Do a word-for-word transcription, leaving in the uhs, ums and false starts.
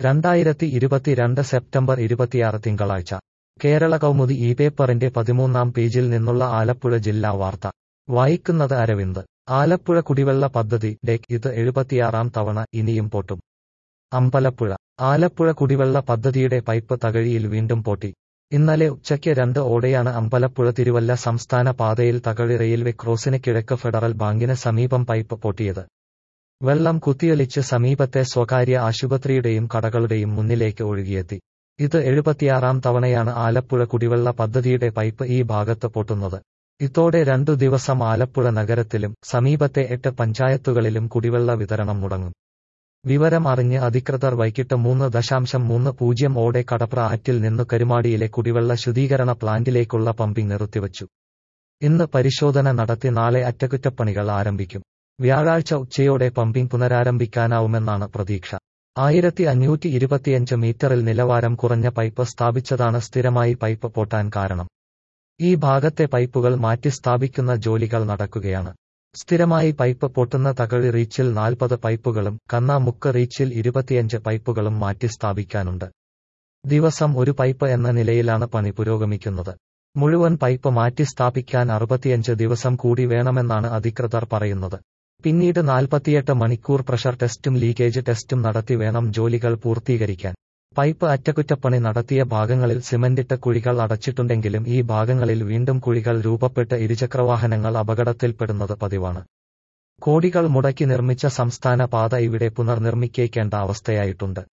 രണ്ടായിരത്തി ഇരുപത്തിരണ്ട് സെപ്റ്റംബർ ഇരുപത്തിയാറ് തിങ്കളാഴ്ച കേരള കൗമുദി ഈ പേപ്പറിന്റെ പതിമൂന്നാം പേജിൽ നിന്നുള്ള ആലപ്പുഴ ജില്ലാ വാർത്ത വായിക്കുന്നത് അരവിന്ദ്. ആലപ്പുഴ കുടിവെള്ള പദ്ധതി ഡെക് ഇത് എഴുപത്തിയാറാം തവണ, ഇനിയും പൊട്ടും. അമ്പലപ്പുഴ. ആലപ്പുഴ കുടിവെള്ള പദ്ധതിയുടെ പൈപ്പ് തകഴിയിൽ വീണ്ടും പൊട്ടി. ഇന്നലെ ഉച്ചയ്ക്ക് രണ്ട് ഓടെയാണ് അമ്പലപ്പുഴ തിരുവല്ല സംസ്ഥാന പാതയിൽ തകഴി റെയിൽവേ ക്രോസിന് കിഴക്ക് ഫെഡറൽ ബാങ്കിന് സമീപം പൈപ്പ് പൊട്ടിയത്. വെള്ളം കുത്തിയൊലിച്ച് സമീപത്തെ സ്വകാര്യ ആശുപത്രിയുടെയും കടകളുടെയും മുന്നിലേക്ക് ഒഴുകിയെത്തി. ഇത് എഴുപത്തിയാറാം തവണയാണ് ആലപ്പുഴ കുടിവെള്ള പദ്ധതിയുടെ പൈപ്പ് ഈ ഭാഗത്ത് പൊട്ടുന്നത്. ഇതോടെ രണ്ടു ദിവസം ആലപ്പുഴ നഗരത്തിലും സമീപത്തെ എട്ട് പഞ്ചായത്തുകളിലും കുടിവെള്ള വിതരണം മുടങ്ങും. വിവരം അറിഞ്ഞ് അധികൃതർ വൈകിട്ട് മൂന്ന് ദശാംശം മൂന്ന് പൂജ്യം ഓടെ കടപ്ര ആറ്റിൽ നിന്നു കരുമാടിയിലെ കുടിവെള്ള ശുദ്ധീകരണ പ്ലാന്റിലേക്കുള്ള പമ്പിംഗ് നിർത്തിവച്ചു. ഇന്ന് പരിശോധന നടത്തി നാളെ അറ്റകുറ്റപ്പണികൾ ആരംഭിക്കും. വ്യാഴാഴ്ച ഉച്ചയോടെ പമ്പിംഗ് പുനരാരംഭിക്കാനാവുമെന്നാണ് പ്രതീക്ഷ. ആയിരത്തി അഞ്ഞൂറ്റി ഇരുപത്തിയഞ്ച് മീറ്ററിൽ നിലവാരം കുറഞ്ഞ പൈപ്പ് സ്ഥാപിച്ചതാണ് സ്ഥിരമായി പൈപ്പ് പൊട്ടാൻ കാരണം. ഈ ഭാഗത്തെ പൈപ്പുകൾ മാറ്റി സ്ഥാപിക്കുന്ന ജോലികൾ നടക്കുകയാണ്. സ്ഥിരമായി പൈപ്പ് പൊട്ടുന്ന തകഴി റീച്ചിൽ നാൽപ്പത് പൈപ്പുകളും കന്നാമുക്ക് റീച്ചിൽ ഇരുപത്തിയഞ്ച് പൈപ്പുകളും മാറ്റി സ്ഥാപിക്കാനുണ്ട്. ദിവസം ഒരു പൈപ്പ് എന്ന നിലയിലാണ് പണി പുരോഗമിക്കുന്നത്. മുഴുവൻ പൈപ്പ് മാറ്റി സ്ഥാപിക്കാൻ അറുപത്തിയഞ്ച് ദിവസം കൂടി വേണമെന്നാണ് അധികൃതർ പറയുന്നത്. പിന്നീട് നാൽപ്പത്തിയെട്ട് മണിക്കൂർ പ്രഷർ ടെസ്റ്റും ലീക്കേജ് ടെസ്റ്റും നടത്തി വേണം ജോലികൾ പൂർത്തീകരിക്കാൻ. പൈപ്പ് അറ്റകുറ്റപ്പണി നടത്തിയ ഭാഗങ്ങളിൽ സിമന്റിട്ട കുഴികൾ അടച്ചിട്ടുണ്ടെങ്കിലും ഈ ഭാഗങ്ങളിൽ വീണ്ടും കുഴികൾ രൂപപ്പെട്ട് ഇരുചക്രവാഹനങ്ങൾ അപകടത്തിൽപ്പെടുന്നത് പതിവാണ്. കോടികൾ മുടക്കി നിർമ്മിച്ച സംസ്ഥാന പാത ഇവിടെ പുനർനിർമ്മിക്കേണ്ട അവസ്ഥയായിട്ടുണ്ട്.